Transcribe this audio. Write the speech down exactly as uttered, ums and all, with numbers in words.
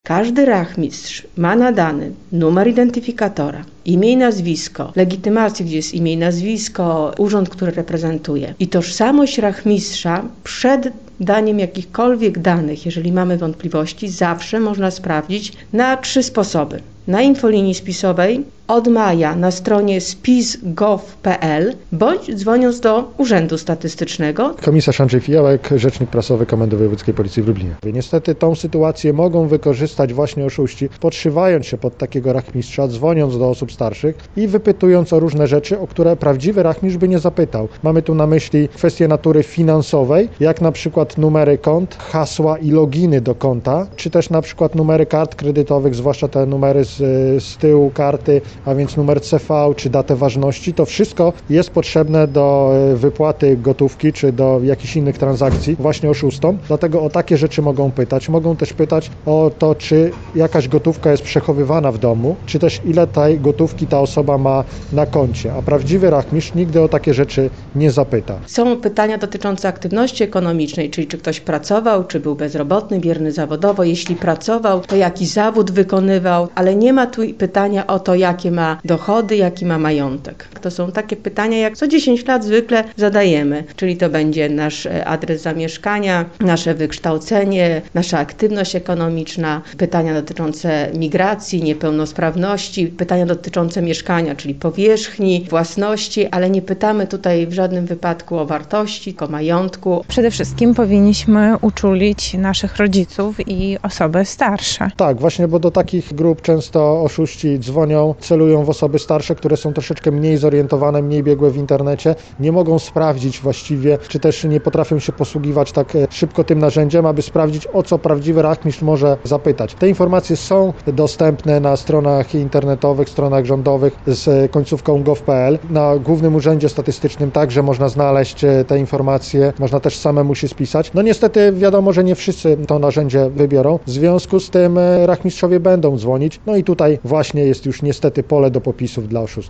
Każdy rachmistrz ma nadany numer identyfikatora, imię i nazwisko, legitymację, gdzie jest imię i nazwisko, urząd, który reprezentuje i tożsamość rachmistrza przed daniem jakichkolwiek danych, jeżeli mamy wątpliwości, zawsze można sprawdzić na trzy sposoby. Na infolinii spisowej od maja na stronie spis kropka gov kropka p l bądź dzwoniąc do Urzędu Statystycznego. Komisarz Andrzej Fijałek, rzecznik prasowy Komendy Wojewódzkiej Policji w Lublinie. Niestety tą sytuację mogą wykorzystać właśnie oszuści, podszywając się pod takiego rachmistrza, dzwoniąc do osób starszych i wypytując o różne rzeczy, o które prawdziwy rachmistrz by nie zapytał. Mamy tu na myśli kwestie natury finansowej, jak na przykład numery kont, hasła i loginy do konta, czy też na przykład numery kart kredytowych, zwłaszcza te numery z, z tyłu karty, a więc numer C V czy datę ważności. To wszystko jest potrzebne do wypłaty gotówki czy do jakichś innych transakcji właśnie oszustom. Dlatego o takie rzeczy mogą pytać. Mogą też pytać o to, czy jakaś gotówka jest przechowywana w domu, czy też ile tej gotówki ta osoba ma na koncie. A prawdziwy rachmistrz nigdy o takie rzeczy nie zapyta. Są pytania dotyczące aktywności ekonomicznej, czyli czy ktoś pracował, czy był bezrobotny, bierny zawodowo. Jeśli pracował, to jaki zawód wykonywał, ale nie ma tu pytania o to, jakie ma dochody, jaki ma majątek. To są takie pytania, jak co dziesięć lat zwykle zadajemy, czyli to będzie nasz adres zamieszkania, nasze wykształcenie, nasza aktywność ekonomiczna, pytania dotyczące migracji, niepełnosprawności, pytania dotyczące mieszkania, czyli powierzchni, własności, ale nie pytamy tutaj w żadnym wypadku o wartości, o majątku. Przede wszystkim powinniśmy uczulić naszych rodziców i osoby starsze. Tak, właśnie, bo do takich grup często oszuści dzwonią, celują w osoby starsze, które są troszeczkę mniej zorientowane, mniej biegłe w internecie, nie mogą sprawdzić właściwie, czy też nie potrafią się posługiwać tak szybko tym narzędziem, aby sprawdzić, o co prawdziwy rachmistrz może zapytać. Te informacje są dostępne na stronach internetowych, stronach rządowych z końcówką gov kropka p l. Na Głównym Urzędzie Statystycznym także można znaleźć te informacje, można też samemu się spisać. No niestety wiadomo, że nie wszyscy to narzędzie wybiorą, w związku z tym rachmistrzowie będą dzwonić, no i tutaj właśnie jest już niestety pole do popisów dla oszustów.